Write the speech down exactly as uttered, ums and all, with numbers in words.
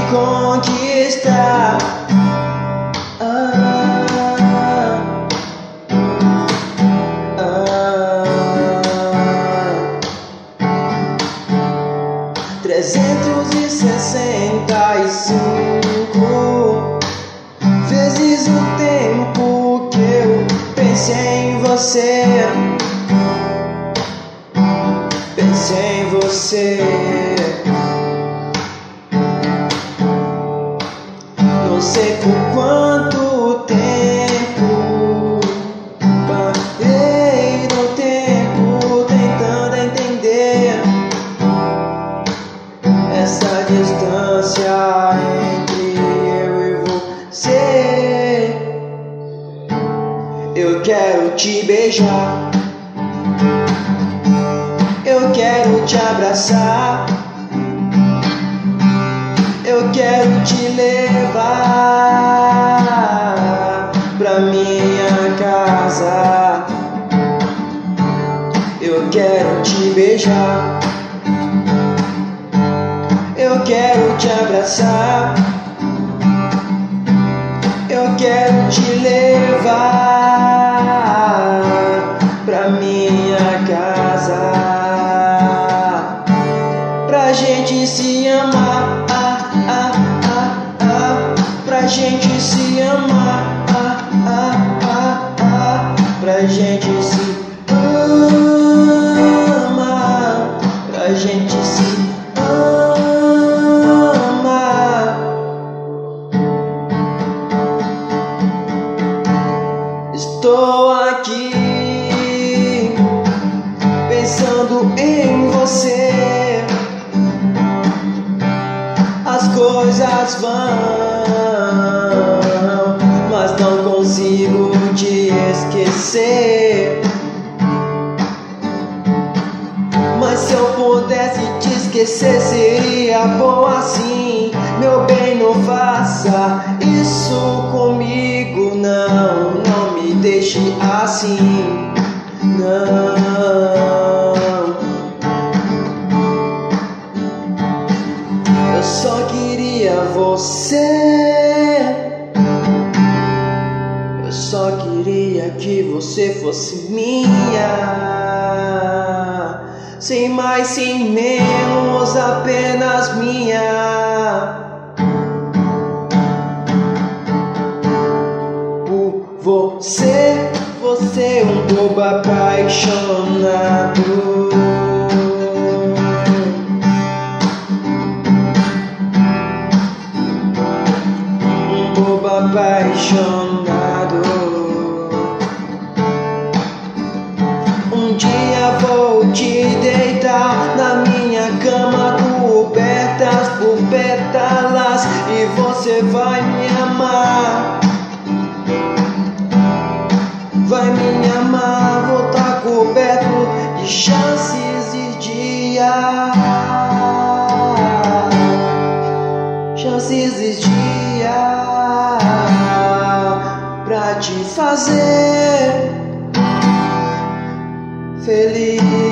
conquistar. Ah, ah, trezentos e sessenta e cinco vezes o tempo que eu pensei em você. Pensei em você. Não sei por quanto tempo parei no tempo tentando entender essa distância entre eu e você. Eu quero te beijar, eu quero te abraçar, eu quero te levar pra minha casa. Eu quero te beijar, eu quero te abraçar, eu quero te levar pra minha casa, pra gente se amar, ah, ah, ah, ah, pra gente se amar, ah, ah, ah, ah, pra gente se amar, pra gente se amar. Estou aqui pensando em você. As coisas vão, mas não consigo te esquecer. Mas se eu pudesse te esquecer, seria bom assim. Meu bem, não faça isso comigo, não. Não me deixe assim, não. Eu só queria você. Eu só queria que você fosse minha, sem mais, sem menos, apenas minha. Por você, você é um bobo apaixonado. Bobo apaixonado. Um dia vou te deitar na minha cama, cobertas por pétalas, e você vai me amar. Vai me amar, vou estar coberto de chances e dias, chances e dias, pra te fazer feliz.